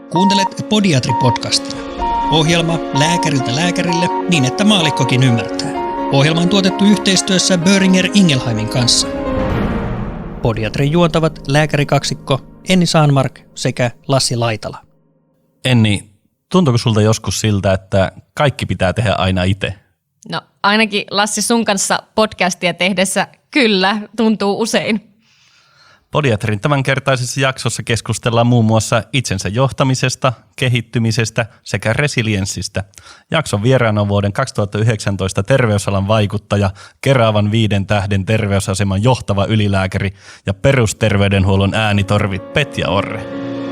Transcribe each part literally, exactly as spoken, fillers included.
Kuuntelet Podiatri-podcastia. Ohjelma lääkäriltä lääkärille niin, että maallikkokin ymmärtää. Ohjelma on tuotettu yhteistyössä Boehringer Ingelheimin kanssa. Podiatrin juontavat lääkärikaksikko Enni Saanmark sekä Lassi Laitala. Enni, tuntuuko sulta joskus siltä, että kaikki pitää tehdä aina itse? No ainakin Lassi sun kanssa podcastia tehdessä kyllä tuntuu usein. Podiatrin tämänkertaisessa jaksossa keskustellaan muun muassa itsensä johtamisesta, kehittymisestä sekä resilienssistä. Jakson vieraana on vuoden kaksituhattayhdeksäntoista terveysalan vaikuttaja, Keravan viiden tähden terveysaseman johtava ylilääkäri ja perusterveydenhuollon äänitorvi Petja Orre.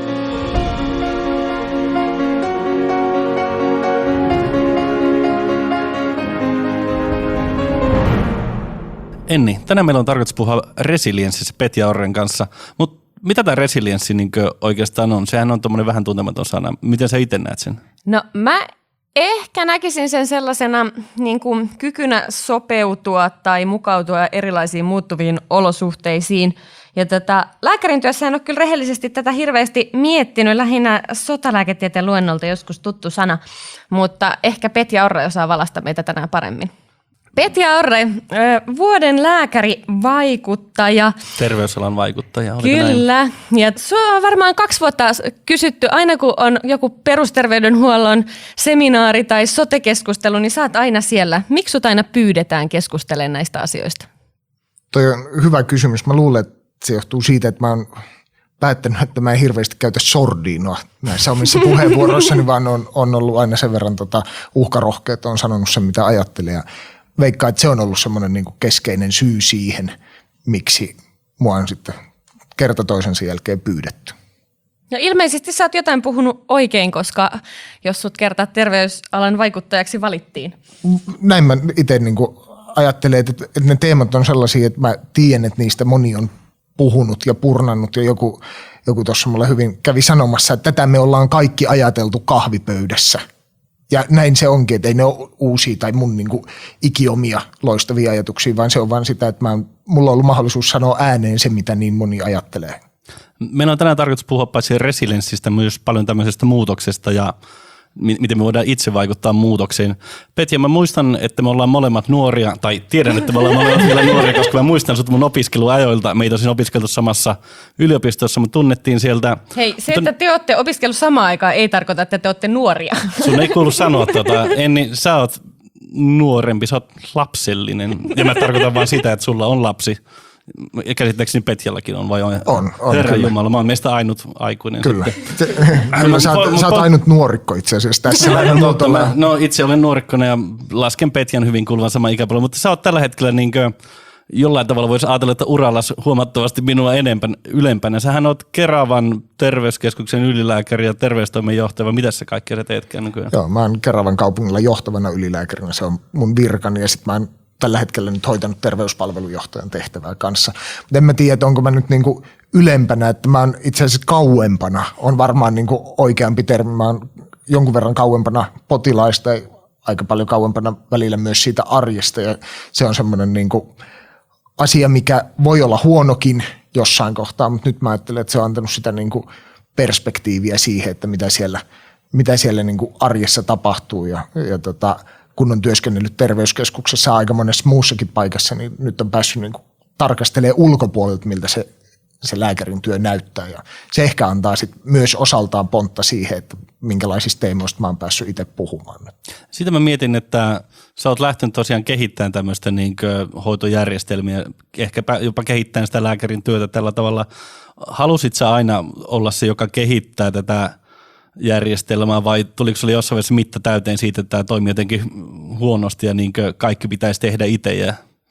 Enni, tänään meillä on tarkoitus puhua resilienssistä Petja Orren kanssa, mutta mitä tämä resilienssi niin oikeastaan on? Sehän on tuommoinen vähän tuntematon sana. Miten sä itse näet sen? No mä ehkä näkisin sen sellaisena niin kuin kykynä sopeutua tai mukautua erilaisiin muuttuviin olosuhteisiin. Ja tätä, lääkärin työssä en ole kyllä rehellisesti tätä hirveästi miettinyt, lähinnä sotalääketieteen luennolta joskus tuttu sana, mutta ehkä Petja Orre osaa valasta meitä tänään paremmin. Petja Orre, vuoden lääkärivaikuttaja. Terveysalan vaikuttaja, oliko Kyllä, näin? Ja sua on varmaan kaksi vuotta kysytty, aina kun on joku perusterveydenhuollon seminaari tai sote-keskustelu, niin sä oot aina siellä. Miksi sut aina pyydetään keskustelemaan näistä asioista? Toi on hyvä kysymys. Mä luulen, että se johtuu siitä, että mä oon päättänyt, että mä en hirveästi käytä sordiinoa näissä omissa puheenvuoroissani, vaan on, on ollut aina sen verran tota uhkarohkea, että on sanonut sen, mitä ajattelee. Ja veikkaan, että se on ollut semmoinen niin kuin keskeinen syy siihen, miksi mua on sitten kerta toisensa jälkeen pyydetty. No ilmeisesti sä oot jotain puhunut oikein, koska jos sut kertaa terveysalan vaikuttajaksi valittiin. Näin mä itse niin kuin ajattelen, että, että ne teemat on sellaisia, että mä tiedän, että niistä moni on puhunut ja purnannut ja joku, joku tuossa mulle hyvin kävi sanomassa, että tätä me ollaan kaikki ajateltu kahvipöydässä. Ja näin se onkin, että ei ne ole uusia tai mun niin kuin ikiomia loistavia ajatuksia, vaan se on vaan sitä, että mä, mulla on ollut mahdollisuus sanoa ääneen se, mitä niin moni ajattelee. Meillä on tänään tarkoitus puhua paitsi resilienssistä, myös paljon tämmöisestä muutoksesta ja miten me voidaan itse vaikuttaa muutokseen. Petja, mä muistan, että me ollaan molemmat nuoria, tai tiedän, että me ollaan molemmat vielä nuoria, koska mä muistan sut mun opiskeluajoilta. Meitä on siinä opiskeltu samassa yliopistossa, mutta tunnettiin sieltä. Hei, se, että te olette opiskellut samaan aikaan, ei tarkoita, että te olette nuoria. Sun ei kuulu sanoa tota. Enni, sä oot nuorempi, sä oot lapsellinen. Ja mä tarkoitan vaan sitä, että sulla on lapsi. Käsittääkseni Petjallakin on, vai on? On, on Herra kyllä. Jumala, mä oon meistä ainut aikuinen. Kyllä. Sitten. Kyllä sä, oot, sä oot ainut nuorikko itse asiassa tässä. No, no, no itse olen nuorikkona ja lasken Petjan hyvin kuuluvan sama ikäpuolella, mutta sä oot tällä hetkellä niin kuin, jollain tavalla voisi ajatella, että uralla huomattavasti minua enempän, ylempänä. Sähän oot Keravan terveyskeskuksen ylilääkäri ja terveystoimenjohtaja. Mitä sä kaikkea sä teetkään nykyään? Joo, mä oon Keravan kaupungilla johtavana ylilääkärinä. Se on mun virkani ja sit mä oon tällä hetkellä nyt hoitanut terveyspalvelujohtajan tehtävää kanssa. Mutta en mä tiedä, onko mä nyt niinku ylempänä, että mä oon itse asiassa kauempana. On varmaan niinku oikeampi termi. Mä oon jonkun verran kauempana potilaista ja aika paljon kauempana välillä myös siitä arjesta. Ja se on semmoinen niinku asia, mikä voi olla huonokin jossain kohtaa, mutta nyt mä ajattelen, että se on antanut sitä niinku perspektiiviä siihen, että mitä siellä, mitä siellä niinku arjessa tapahtuu. Ja, ja tota, kun on työskennellyt terveyskeskuksessa aika monessa muussakin paikassa, niin nyt on päässyt niin kuin tarkastelemaan ulkopuolelta, miltä se, se lääkärin työ näyttää. Ja se ehkä antaa sit myös osaltaan pontta siihen, että minkälaisista teemoista mä oon päässyt itse puhumaan. Sitten mä mietin, että sä oot lähtenyt tosiaan kehittämään tämmöistä niin kuin hoitojärjestelmiä, ehkä jopa kehittämään sitä lääkärin työtä tällä tavalla. Halusit sä aina olla se, joka kehittää tätä järjestelmää vai tuliko sulle jossain vaiheessa mitta täyteen siitä, että tämä toimii jotenkin huonosti ja niin kaikki pitäisi tehdä itse? Ja...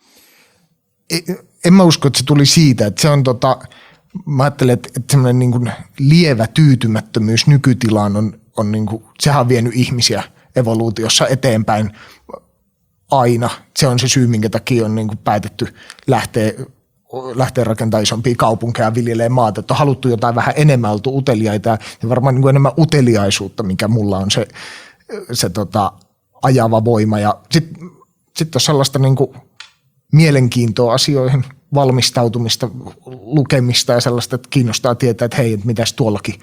En mä usko, että se tuli siitä, että se on tota, mä ajattelen, että, että semmoinen niin kuin lievä tyytymättömyys nykytilaan on, on niin kuin, sehän on vienyt ihmisiä evoluutiossa eteenpäin aina. Se on se syy, minkä takia on niin kuin päätetty lähteä lähteä rakentamaan isompia kaupunkeja, viljelee maata, että on haluttu jotain vähän enemmän, oltu uteliaita ja varmaan niin kuin enemmän uteliaisuutta, mikä mulla on se, se tota, ajava voima. Ja sitten sit on sellaista niin kuin mielenkiintoa asioihin, valmistautumista, lukemista ja sellaista, että kiinnostaa tietää, että hei, että mitäs tuollakin,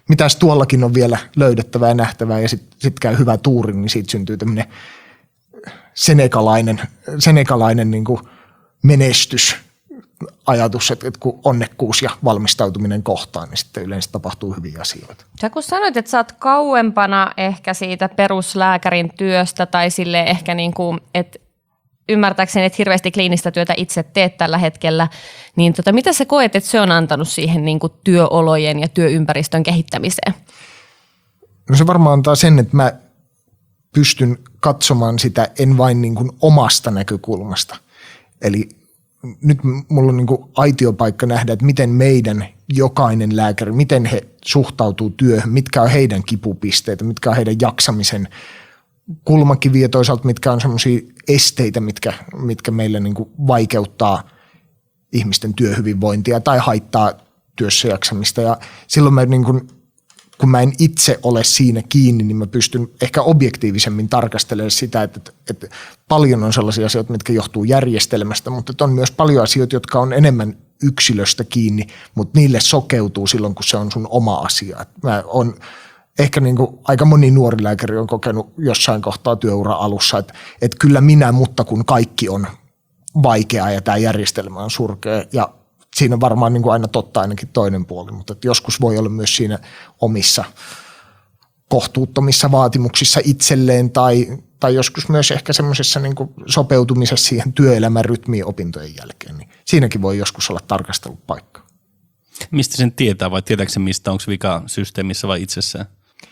mitäs tuollakin on vielä löydettävää ja nähtävää ja sitten sit käy hyvä tuuri, niin siitä syntyy tämmöinen senekalainen, senekalainen niin kuin menestys. Ajatus, että kun onnekkuus ja valmistautuminen kohtaan, niin sitten yleensä tapahtuu hyviä asioita. Sä kun sanoit, että sä oot kauempana ehkä siitä peruslääkärin työstä tai sille ehkä niin kuin, että ymmärtääkseni, että hirveästi kliinistä työtä itse teet tällä hetkellä, niin tota, mitä sä koet, että se on antanut siihen niin kuin työolojen ja työympäristön kehittämiseen? No se varmaan antaa sen, että mä pystyn katsomaan sitä en vain niin kuin omasta näkökulmasta. Eli nyt mulla on niin kuin aitiopaikka nähdä, että miten meidän jokainen lääkäri, miten he suhtautuu työhön, mitkä on heidän kipupisteitä, mitkä on heidän jaksamisen kulmakiviä, toisaalta mitkä on semmoisia esteitä, mitkä, mitkä meille niin kuin vaikeuttaa ihmisten työhyvinvointia tai haittaa työssä jaksamista. Ja silloin mä niin kuin, kun mä en itse ole siinä kiinni, niin mä pystyn ehkä objektiivisemmin tarkastelemaan sitä, että, että paljon on sellaisia asioita, mitkä johtuu järjestelmästä, mutta että on myös paljon asioita, jotka on enemmän yksilöstä kiinni, mutta niille sokeutuu silloin, kun se on sun oma asia. Mä on, ehkä niin kuin aika moni nuori lääkäri on kokenut jossain kohtaa työura alussa, että, että kyllä minä, mutta kun kaikki on vaikeaa ja tämä järjestelmä on surkea ja siinä on varmaan niin kuin aina totta ainakin toinen puoli, mutta että joskus voi olla myös siinä omissa kohtuuttomissa vaatimuksissa itselleen tai, tai joskus myös ehkä semmoisessa niin kuin sopeutumisessa siihen työelämän rytmiin opintojen jälkeen. Niin siinäkin voi joskus olla tarkastelupaikka. Mistä sen tietää vai tietääkö se mistä? Onko vika systeemissä vai itsessään?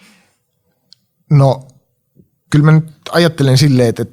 No kyllä mä nyt ajattelen silleen, että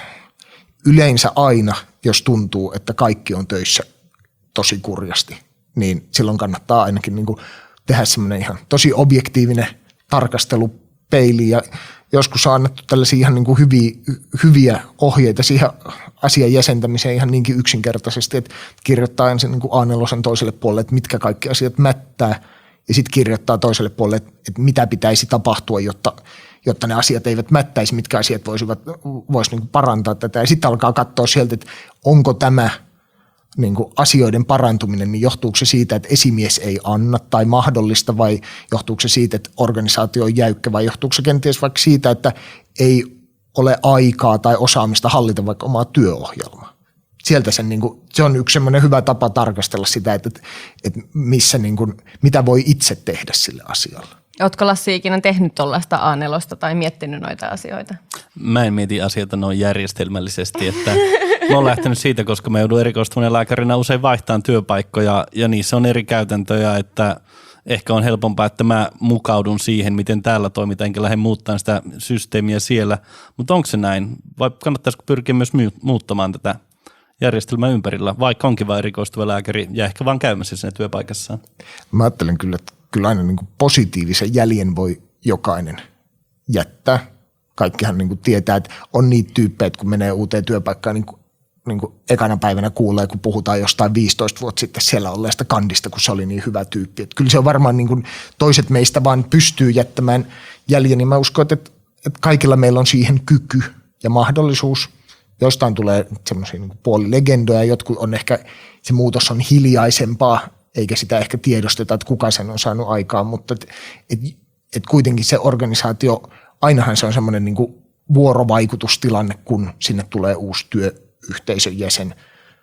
yleensä aina, jos tuntuu, että kaikki on töissä tosi kurjasti, niin silloin kannattaa ainakin niin kuin tehdä semmoinen ihan tosi objektiivinen tarkastelupeili ja joskus on annettu tällaisia ihan niin kuin hyviä, hyviä ohjeita siihen asian jäsentämiseen ihan niinkin yksinkertaisesti, että kirjoittaa ensin niin kuin A neljä toiselle puolelle, että mitkä kaikki asiat mättää ja sitten kirjoittaa toiselle puolelle, että, että mitä pitäisi tapahtua, jotta, jotta ne asiat eivät mättäisi, mitkä asiat voisivat vois niin kuin parantaa tätä ja sitten alkaa katsoa sieltä, että onko tämä niin kuin asioiden parantuminen, niin johtuuko se siitä, että esimies ei anna tai mahdollista vai johtuuko se siitä, että organisaatio on jäykkä vai johtuuko se kenties vaikka siitä, että ei ole aikaa tai osaamista hallita vaikka omaa työohjelmaa. Sieltä sen, niin kuin, se on yksi semmoinen hyvä tapa tarkastella sitä, että, että missä, niin kuin, mitä voi itse tehdä sille asialle. Ootko Lassi ikinä tehnyt tuollaista A neljä tai miettinyt noita asioita? Mä en mieti asioita noin järjestelmällisesti, että mä oon lähtenyt siitä, koska mä joudun erikoistuneen lääkärinä usein vaihtamaan työpaikkoja ja niissä on eri käytäntöjä, että ehkä on helpompaa, että mä mukaudun siihen, miten täällä toimitaan, enkä lähde muuttamaan sitä systeemiä siellä. Mutta onko se näin? Vai kannattaisiko pyrkiä myös muuttamaan tätä järjestelmää ympärillä, vaikka onkin vain erikoistuva lääkäri ja ehkä vaan käymässä siinä työpaikassaan? Mä ajattelen kyllä, että kyllä aina niin kuin positiivisen jäljen voi jokainen jättää. Kaikkihan niin kuin tietää, että on niitä tyyppejä, että kun menee uuteen työpaikkaan, niin, niin kuin ekana päivänä kuulee, kun puhutaan jostain viisitoista vuotta sitten siellä olleesta kandista, kun se oli niin hyvä tyyppi. Että kyllä se on varmaan niin kuin toiset meistä vaan pystyy jättämään jäljen, niin mä uskon, että, että kaikilla meillä on siihen kyky ja mahdollisuus. Jostain tulee semmoisia niin kuin puolilegendoja, jotkut on ehkä, se muutos on hiljaisempaa, eikä sitä ehkä tiedosteta, että kuka sen on saanut aikaan, mutta et, et, et kuitenkin se organisaatio, ainahan se on semmoinen niin kuin vuorovaikutustilanne, kun sinne tulee uusi työyhteisön jäsen.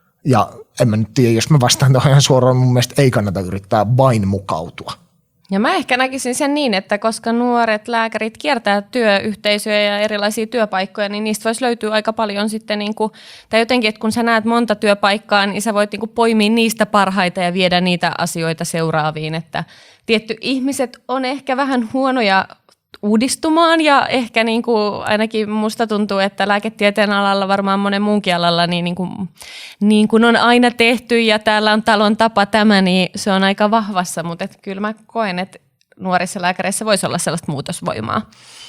Ja en mä nyt tiedä, jos mä vastaan tuohon ihan suoraan, mun mielestä ei kannata yrittää vain mukautua. Ja mä ehkä näkisin sen niin, että koska nuoret lääkärit kiertää työyhteisöjä ja erilaisia työpaikkoja, niin niistä voisi löytyä aika paljon sitten, niin kuin, tai jotenkin, että kun sä näet monta työpaikkaa, niin sä voit niin kuin poimia niistä parhaita ja viedä niitä asioita seuraaviin. Että tietty ihmiset on ehkä vähän huonoja uudistumaan ja ehkä niin kuin ainakin musta tuntuu, että lääketieteen alalla varmaan monen muunkin alalla niin, niin, kuin, niin kuin on aina tehty ja täällä on talon tapa tämä, niin se on aika vahvassa, mutta et kyllä mä koen, että nuorissa lääkäreissä voisi olla sellaista muutosvoimaa.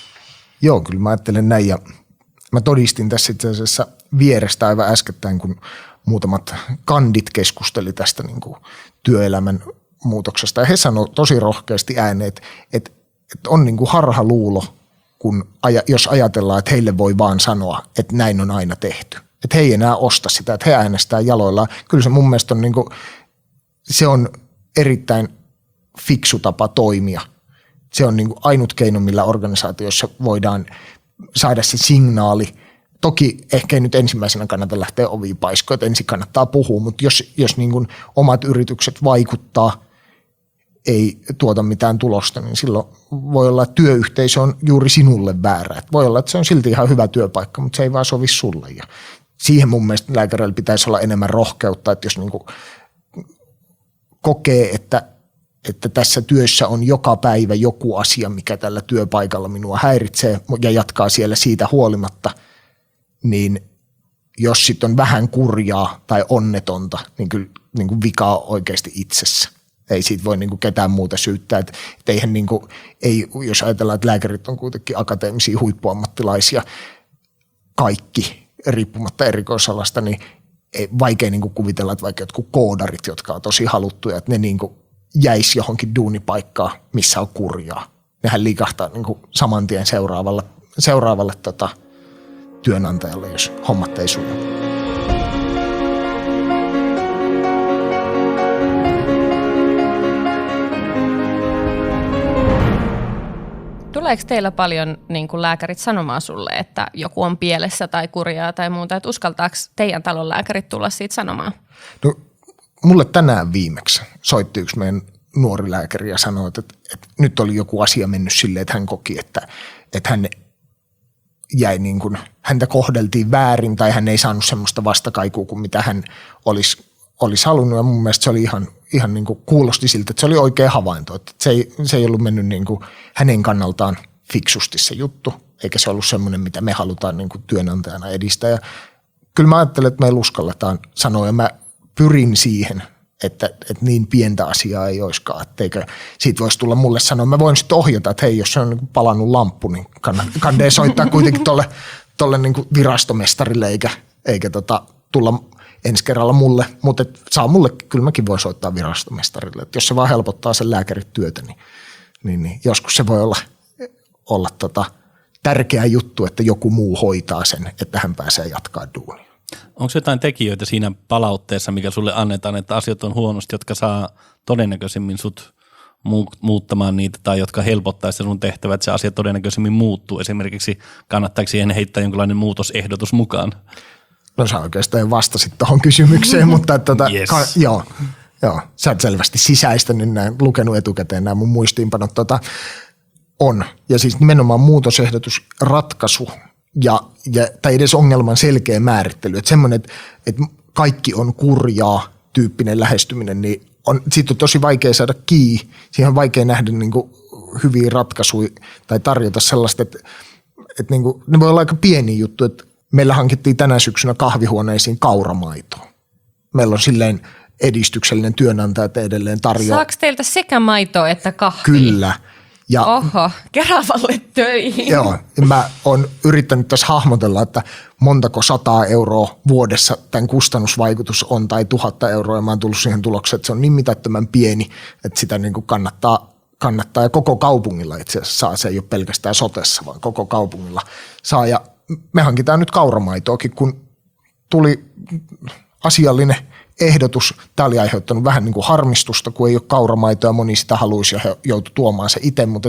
Joo, kyllä mä ajattelen näin ja mä todistin tässä itse asiassa vierestä aivan äskettäin, kun muutamat kandit keskusteli tästä niin kuin työelämän muutoksesta ja he sanoivat tosi rohkeasti ääneen, että, että Että on niin kuin harhaluulo, kun aja, jos ajatellaan, että heille voi vaan sanoa, että näin on aina tehty. Että he ei enää osta sitä, että he äänestää jaloillaan. Kyllä se mun mielestä on, niin kuin, se on erittäin fiksu tapa toimia. Se on niin kuin ainut keino, millä organisaatiossa voidaan saada se signaali. Toki ehkä ei nyt ensimmäisenä kannata lähteä oviin paiskoon, että ensin kannattaa puhua, mutta jos, jos niin kuin omat yritykset vaikuttaa, ei tuota mitään tulosta, niin silloin voi olla, että työyhteisö on juuri sinulle väärä. Että voi olla, että se on silti ihan hyvä työpaikka, mutta se ei vaan sovi sulle. Ja siihen mun mielestä lääkäreillä pitäisi olla enemmän rohkeutta, että jos niin kuin kokee, että, että tässä työssä on joka päivä joku asia, mikä tällä työpaikalla minua häiritsee ja jatkaa siellä siitä huolimatta, niin jos sitten on vähän kurjaa tai onnetonta, niin kyllä niin kuin vika on oikeasti itsessä. Ei siitä voi niin kuin ketään muuta syyttää. Et, et eihän niin kuin, ei, jos ajatellaan, että lääkärit on kuitenkin akateemisia huippuammattilaisia, kaikki riippumatta erikoisalasta, niin ei, vaikea niin kuin kuvitella, että vaikka jotkut koodarit, jotka on tosi haluttuja, että ne niin kuin jäisi johonkin duunipaikkaan, missä on kurjaa. Nehän liikahtaa niin kuin saman tien seuraavalle, seuraavalle tota, työnantajalle, jos hommat ei suju. Tuleeko teillä paljon niin kuin lääkärit sanomaan sulle, että joku on pielessä tai kurjaa tai muuta, että uskaltaako teidän talon lääkärit tulla siitä sanomaan? No, mulle tänään viimeksi soitti yksi meidän nuori lääkäri ja sanoi, että, että nyt oli joku asia mennyt silleen, että hän koki, että, että hän jäi niin kuin, häntä kohdeltiin väärin tai hän ei saanut semmoista vastakaikua kuin mitä hän olisi, olisi halunnut. Ja mun mielestä se oli ihan, ihan niin kuin kuulosti siltä, että se oli oikea havainto. Että se, ei, se ei ollut mennyt niin kuin hänen kannaltaan fiksusti se juttu, eikä se ollut semmoinen, mitä me halutaan niin kuin työnantajana edistää. Ja kyllä mä ajattelen, että me uskalletaan sanoa ja mä pyrin siihen, että, että niin pientä asiaa ei olisikaan, etteikö siitä voisi tulla mulle sanoa. Mä voin sitten ohjata, että hei, jos se on niin kuin palannut lamppu, niin kannattaa soittaa kuitenkin tuolle, tuolle niin kuin virastomestarille eikä, eikä tota, tulla ensi kerralla mulle, mutta saa mulle, kyllä mäkin voin soittaa virastomestarille. Että jos se vaan helpottaa sen lääkärin työtä, niin, niin, niin joskus se voi olla, olla tota, tärkeä juttu, että joku muu hoitaa sen, että hän pääsee jatkaa duunia. Onko jotain tekijöitä siinä palautteessa, mikä sulle annetaan, että asiat on huonosti, jotka saa todennäköisemmin sut muuttamaan niitä tai jotka helpottaa sitä sun tehtävää, että se asia todennäköisemmin muuttuu? Esimerkiksi kannattaako siihen heittää jonkinlainen muutosehdotus mukaan? No sä oikeastaan vastasit tuohon kysymykseen, mutta tota, yes. ka, joo, joo, sä oot selvästi sisäistänyt näin, lukenut etukäteen nämä mun muistiinpanot. Tota, on, ja siis nimenomaan muutosehdotus, ratkaisu ja, ja, tai edes ongelman selkeä määrittely. Että semmoinen, että, että kaikki on kurjaa tyyppinen lähestyminen, niin on, siitä on tosi vaikea saada kiinni. Siihen on vaikea nähdä niin kuin hyviä ratkaisuja tai tarjota sellaista, että, että niin kuin, ne voi olla aika pieni juttu, että meillä hankittiin tänä syksynä kahvihuoneisiin kauramaitoa. Meillä on silleen edistyksellinen työnantaja, että edelleen tarjoaa. Saako teiltä sekä maitoa että kahvia? Kyllä. Ja, Oho, Keravalle töihin. Joo, mä oon yrittänyt tässä hahmotella, että montako sataa euroa vuodessa tämän kustannusvaikutus on tai tuhatta euroa. Ja mä oon tullut siihen tulokseen, että se on niin mitättömän pieni, että sitä niin kuin kannattaa, kannattaa. Ja koko kaupungilla itse asiassa saa, se ei ole pelkästään sotessa, vaan koko kaupungilla saa. Ja me hankitaan nyt kauramaitoakin, kun tuli asiallinen ehdotus. Tämä oli aiheuttanut vähän niin kuin harmistusta, kun ei ole kauramaitoa ja moni sitä haluaisi ja he joutui tuomaan se itse, mutta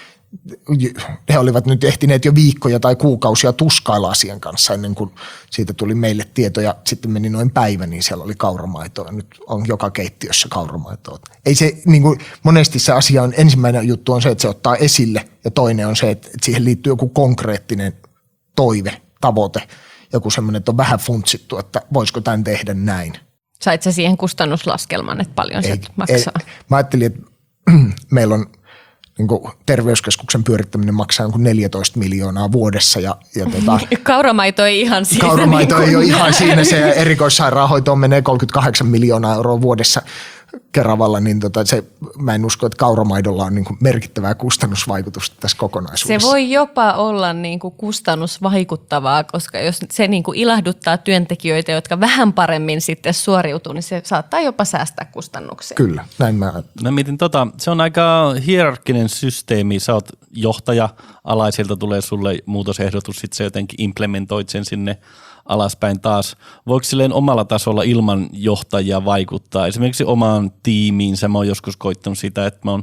he olivat nyt ehtineet jo viikkoja tai kuukausia tuskailla asian kanssa ennen kuin siitä tuli meille tieto ja sitten meni noin päivä, niin siellä oli kauramaitoa. Nyt on joka keittiössä kauramaitoa. Ei se, niin kuin monesti se asia on, ensimmäinen juttu on se, että se ottaa esille ja toinen on se, että siihen liittyy joku konkreettinen toive, tavoite, joku semmoinen, että on vähän funtsittu, että voisiko tämän tehdä näin. Sait sä siihen kustannuslaskelman, että paljon se maksaa? Ei. Mä ajattelin, että meillä on niin kuin terveyskeskuksen pyörittäminen maksaa jonkun neljätoista miljoonaa vuodessa. Ja, ja tota, kauramaito ei ihan siinä. Kauramaito niin ei ole ihan siinä. Se erikoissairaanhoitoon menee kolmekymmentäkahdeksan miljoonaa euroa vuodessa Keravalla, niin tota se, mä en usko, että kauramaidolla on niin kuin merkittävää kustannusvaikutusta tässä kokonaisuudessa. Se voi jopa olla niin kuin kustannusvaikuttavaa, koska jos se niin kuin ilahduttaa työntekijöitä, jotka vähän paremmin sitten suoriutuu, niin se saattaa jopa säästää kustannuksia. Kyllä, näin mä ajattelen. Mä mietin tota, se on aika hierarkkinen systeemi. Sä oot johtaja, alaisilta tulee sulle muutosehdotus, sit sä jotenkin implementoit sen sinne alaspäin taas. Voiko silleen omalla tasolla ilman johtajia vaikuttaa? Esimerkiksi omaan tiimiinsä mä oon joskus koittanut sitä, että mä oon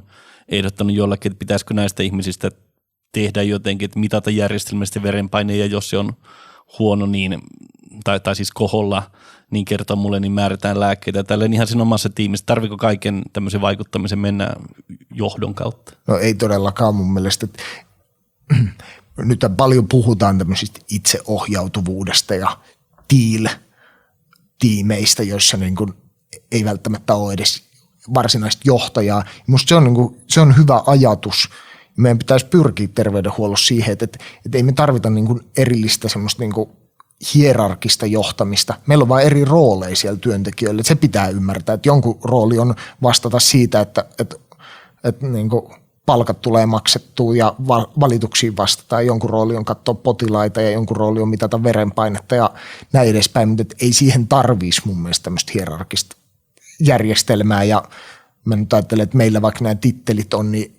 ehdottanut jollekin, että pitäisikö näistä ihmisistä tehdä jotenkin, että mitata järjestelmällisesti verenpaine ja jos se on huono niin, tai, tai siis koholla, niin kertoo mulle, niin määrätään lääkkeitä. Tälleen ihan siinä omassa tiimissä. Tarviko kaiken tämmöisen vaikuttamisen mennä johdon kautta? No ei todellakaan mun mielestä. Nyt paljon puhutaan tämmöisistä itseohjautuvuudesta ja tiil-tiimeistä, joissa niin kuin ei välttämättä ole edes varsinaista johtajaa. Musta se on, niin kuin, se on hyvä ajatus. Meidän pitäisi pyrkiä terveydenhuollossa siihen, että, että ei me tarvita niin kuin erillistä semmoista niin kuin hierarkista johtamista. Meillä on vain eri rooleja siellä työntekijöille. Se pitää ymmärtää, että jonkun rooli on vastata siitä, että, että, että niin kuin palkat tulee maksettua ja valituksiin vastataan. Jonkun rooli on katsoa potilaita ja jonkun rooli on mitata verenpainetta ja näin edespäin, mutta ei siihen tarvitsisi mun mielestä tämmöistä hierarkista järjestelmää. Ja mä nyt ajattelen, että meillä vaikka nämä tittelit on, niin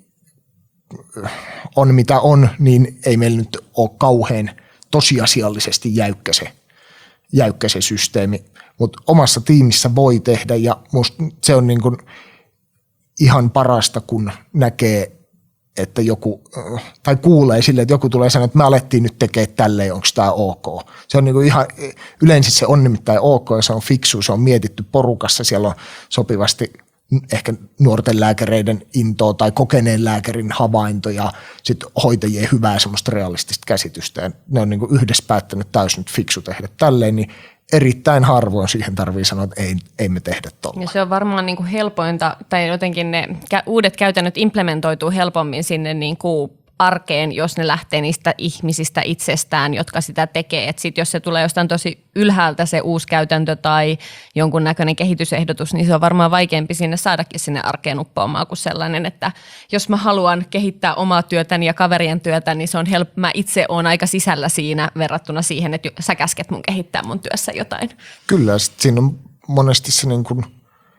on mitä on, niin ei meillä nyt ole kauhean tosiasiallisesti jäykkä se, jäykkä se systeemi, mutta omassa tiimissä voi tehdä ja musta se on niin kuin ihan parasta, kun näkee, että joku, tai kuulee silleen, että joku tulee sanoa, että me alettiin nyt tekemään tälleen, onko tämä ok. Se on niin kuin ihan, yleensä se on nimittäin ok ja se on fiksu, se on mietitty porukassa, siellä on sopivasti ehkä nuorten lääkäreiden intoa tai kokeneen lääkärin havainto ja sitten hoitajien hyvää semmoista realistista käsitystä. Ja ne on niin kuin yhdessä päättänyt täysin nyt fiksu tehdä tälleen, niin erittäin harvoin siihen tarvii sanoa, että ei, ei me tehdä tuolla. Ja se on varmaan niin kuin helpointa, tai jotenkin ne uudet käytännöt implementoituu helpommin sinne niin kuin arkeen, jos ne lähtee niistä ihmisistä itsestään, jotka sitä tekee. Et sit jos se tulee jostain tosi ylhäältä se uusi käytäntö tai jonkunnäköinen kehitysehdotus, niin se on varmaan vaikeampi sinne saadakin sinne arkeen uppoamaan kuin sellainen, että jos mä haluan kehittää omaa työtäni ja kaverien työtä, niin se on helppo. Mä itse oon aika sisällä siinä verrattuna siihen, että sä käsket mun kehittää mun työssä jotain. Kyllä, siinä on monesti se niin kuin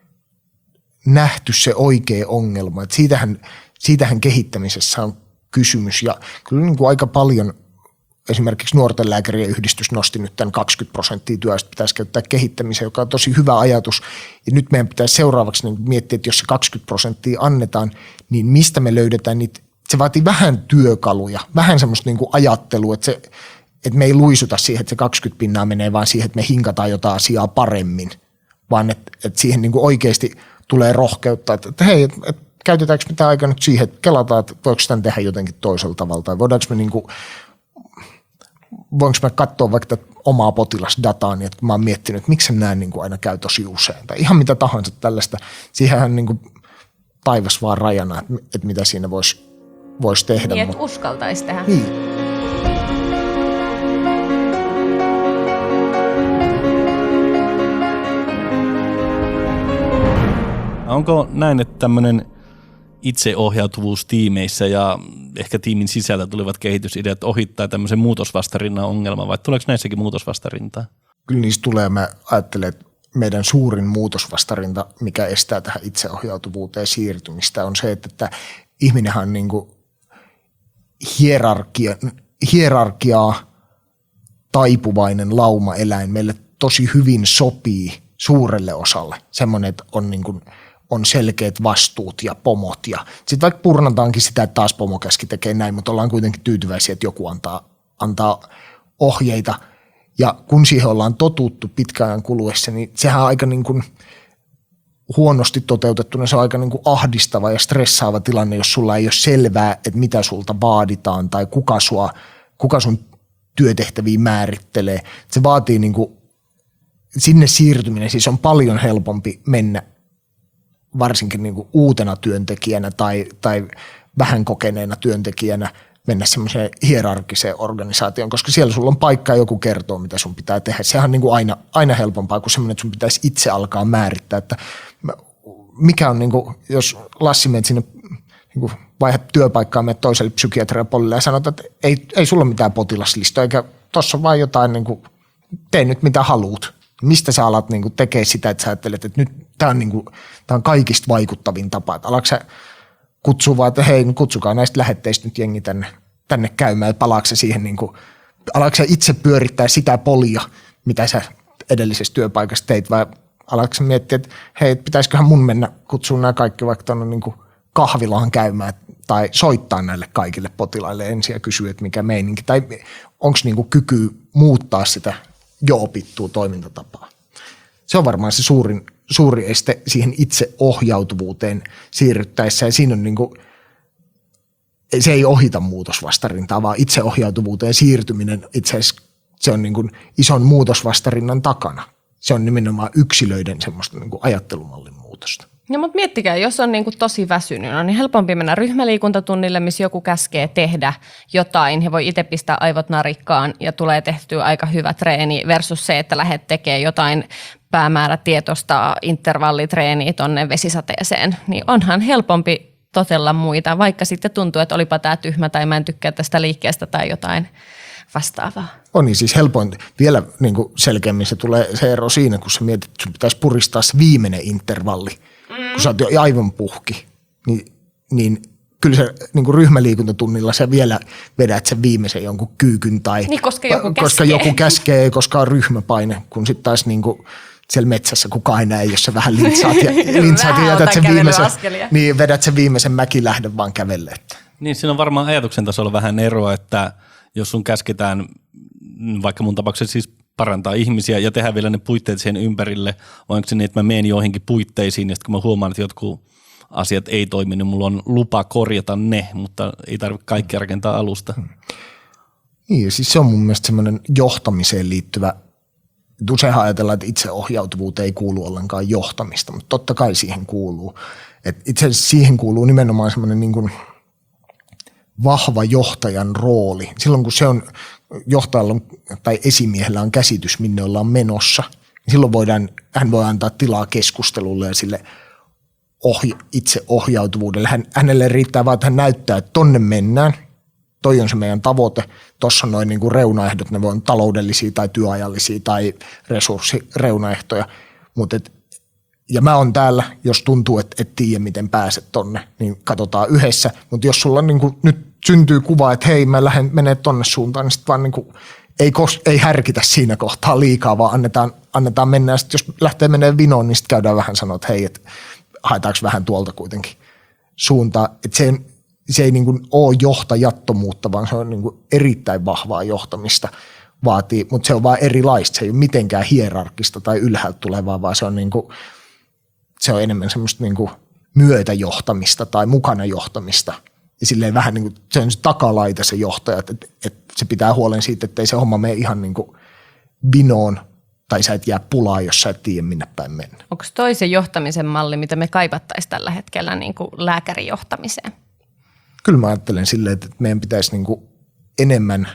nähty se oikea ongelma. Et siitähän, siitähän kehittämisessä on kysymys ja kyllä niin kuin aika paljon esimerkiksi nuorten lääkärien yhdistys nosti nyt tämän kaksikymmentä prosenttia työstä pitäisi käyttää kehittämiseen, joka on tosi hyvä ajatus. Ja nyt meidän pitäisi seuraavaksi niin miettiä, että jos se kaksikymmentä prosenttia annetaan, niin mistä me löydetään niitä. Se vaatii vähän työkaluja, vähän semmoista niin kuin ajattelua, että, se, että me ei luisuta siihen, että se kaksikymmentä pinnaa menee vaan siihen, että me hinkataan jotain asiaa paremmin, vaan että, että siihen niin kuin oikeasti tulee rohkeutta, että, että hei, että käytetäänkö me tämä aika nyt siihen, että kelataan, että voiko tämän tehdä jotenkin toisella tavalla, tai voidaanko me, niin kuin, voinko me katsoa vaikka omaa potilasdataa, niin että kun mä oon miettinyt, että miksi nämä niin kuin aina käy tosi usein, tai ihan mitä tahansa tällaista, siihenhän niin kuin taivas vaan rajana, että, että mitä siinä voisi vois tehdä. Niin, että uskaltaisi tehdä. Niin. Onko näin, että tämmöinen itseohjautuvuus tiimeissä ja ehkä tiimin sisällä tulevat kehitysideat ohittaa tämmöisen muutosvastarinnan ongelman, vai tuleeko näissäkin muutosvastarintaa? Kyllä niistä tulee. Mä ajattelen, että meidän suurin muutosvastarinta, mikä estää tähän itseohjautuvuuteen siirtymistä, on se, että ihminenhän on niin kuin hierarkia, hierarkiaa taipuvainen laumaeläin. Meille tosi hyvin sopii suurelle osalle semmoinen, että on niin kuin on selkeät vastuut ja pomot. Ja sitten vaikka purnataankin sitä, että taas pomokäski tekee näin, mutta ollaan kuitenkin tyytyväisiä, että joku antaa, antaa ohjeita. Ja kun siihen ollaan totuttu pitkän ajan kuluessa, niin sehän on aika niin kuin huonosti toteutettuna, se on aika niin kuin ahdistava ja stressaava tilanne, jos sulla ei ole selvää, että mitä sulta vaaditaan tai kuka, sua, kuka sun työtehtäviä määrittelee. Se vaatii niin kuin, sinne siirtyminen, siis on paljon helpompi mennä varsinkin niin kuin uutena työntekijänä tai, tai vähän kokeneena työntekijänä mennä semmoiseen hierarkiseen organisaatioon, koska siellä sulla on paikka ja joku kertoo, mitä sun pitää tehdä. Sehän on niin kuin aina, aina helpompaa kuin semmoinen, että sun pitäisi itse alkaa määrittää, että mikä on, niin kuin, jos Lassi menet sinne niin kuin vaihdat työpaikkaa, menet toiselle psykiatriapolille ja sanot, että ei, ei sulla mitään potilaslistoa, eikä tuossa on vaan jotain, niin kuin, tee nyt mitä haluut. Mistä sä alat niin kuin tekee sitä, että sä ajattelet, että nyt tämä on, niin kuin, tää on kaikista vaikuttavin tapa. Että alatko sä kutsua vaan, että hei, kutsukaa näistä lähetteistä nyt jengi tänne, tänne käymään, ja palaako sä siihen, niin kuin, alatko sä itse pyörittää sitä polia, mitä sä edellisessä työpaikassa teit, vai alatko sä miettiä, että hei, pitäisiköhän mun mennä kutsua nämä kaikki vaikka tuonne niin kuin kahvilaan käymään tai soittaa näille kaikille potilaille ensin ja kysyä, että mikä meininki. Tai onko niinku kyky muuttaa sitä jo opittua toimintatapaa. Se on varmaan se suurin, suuri este siihen itseohjautuvuuteen siirryttäessä. Ja siinä on niinku, se ei ohita muutosvastarintaa, vaan itseohjautuvuuteen siirtyminen itse asiassa se on niinku ison muutosvastarinnan takana. Se on nimenomaan yksilöiden semmoista niinku ajattelumallin muutosta. No mutta miettikää, jos on niin kuin tosi väsynyt, on niin helpompi mennä ryhmäliikuntatunnille, missä joku käskee tehdä jotain ja voi itse pistää aivot narikkaan ja tulee tehtyä aika hyvä treeni versus se, että lähdet tekemään jotain päämäärätietoista intervallitreeniä tonne vesisateeseen, niin onhan helpompi totella muita, vaikka sitten tuntuu, että olipa tämä tyhmä tai mä en tykkää tästä liikkeestä tai jotain vastaavaa. On niin siis helpoin, vielä niin kuin selkeämmin se tulee se ero siinä, kun sä mietit, että sun pitäisi puristaa se viimeinen intervalli, mm. kun sä oot jo aivan puhki, niin, niin kyllä se niin kuin ryhmäliikuntatunnilla sä vielä vedät sen viimeisen jonkun kyykyn tai niin, koska joku koska käskee. joku käskee, koska on ryhmäpaine, kun sitten taas niin kuin siellä metsässä kukaan enää ei, jos sä vähän lintsaat ja, lintsaat ja jätät sen viimeisen, niin vedät sen viimeisen mäkilähdön vaan kävelle. Niin siinä on varmaan ajatuksen tasolla vähän eroa, että jos sun käsketään, vaikka mun tapauksessa siis parantaa ihmisiä ja tehdään vielä ne puitteet siihen ympärille, vai onko se niin, että mä menen joihinkin puitteisiin ja sitten kun mä huomaan, että jotkut asiat ei toimi, niin mulla on lupa korjata ne, mutta ei tarvitse kaikkea rakentaa alusta. Niin, siis se on mun mielestä semmoinen johtamiseen liittyvä, useinhan ajatellaan, että itseohjautuvuuteen ei kuulu ollenkaan johtamista, mutta totta kai siihen kuuluu. Et itse asiassa siihen kuuluu nimenomaan semmoinen niin kuin vahva johtajan rooli. Silloin kun se on, johtajalla on, tai esimiehellä on käsitys, minne ollaan menossa, niin silloin voidaan, hän voi antaa tilaa keskustelulle ja sille ohja, itseohjautuvuudelle. Hän, hänelle riittää vaan, että hän näyttää, että tonne mennään. Toi on se meidän tavoite. Tuossa on noin niin kuin reunaehdot, ne voi olla taloudellisia tai työajallisia tai resurssireunaehtoja. Mut et, ja mä oon täällä, jos tuntuu, että et tiedä miten pääset tonne, niin katsotaan yhdessä. Mutta jos sulla niin kuin nyt syntyy kuva, että hei mä lähden menee tonne suuntaan, niin sitten vaan niin kuin ei, kos, ei härkitä siinä kohtaa liikaa, vaan annetaan, annetaan mennä. Ja sitten jos lähtee menee vinoon, niin sitten käydään vähän sanoa, että hei, et haetaanko vähän tuolta kuitenkin suuntaan. Että se, se ei niin kuin ole johtajattomuutta, vaan se on niin kuin erittäin vahvaa johtamista vaatii, mutta se on vaan erilaista. Se ei ole mitenkään hierarkista tai ylhäältä tulevaa, vaan se on, niin kuin, se on enemmän semmoista niin kuin myötäjohtamista tai mukana johtamista. Ja silleen vähän niin kuin, se on se takalaita se johtaja, että, että se pitää huolen siitä, että ei se homma mene ihan niin kuin vinoon tai sä et jää pulaa, jos sä et tiedä minne päin mennä. Onko toi se johtamisen malli, mitä me kaivattaisiin tällä hetkellä niin kuin lääkärijohtamiseen? Kyllä mä ajattelen silleen, että meidän pitäisi niin kuin enemmän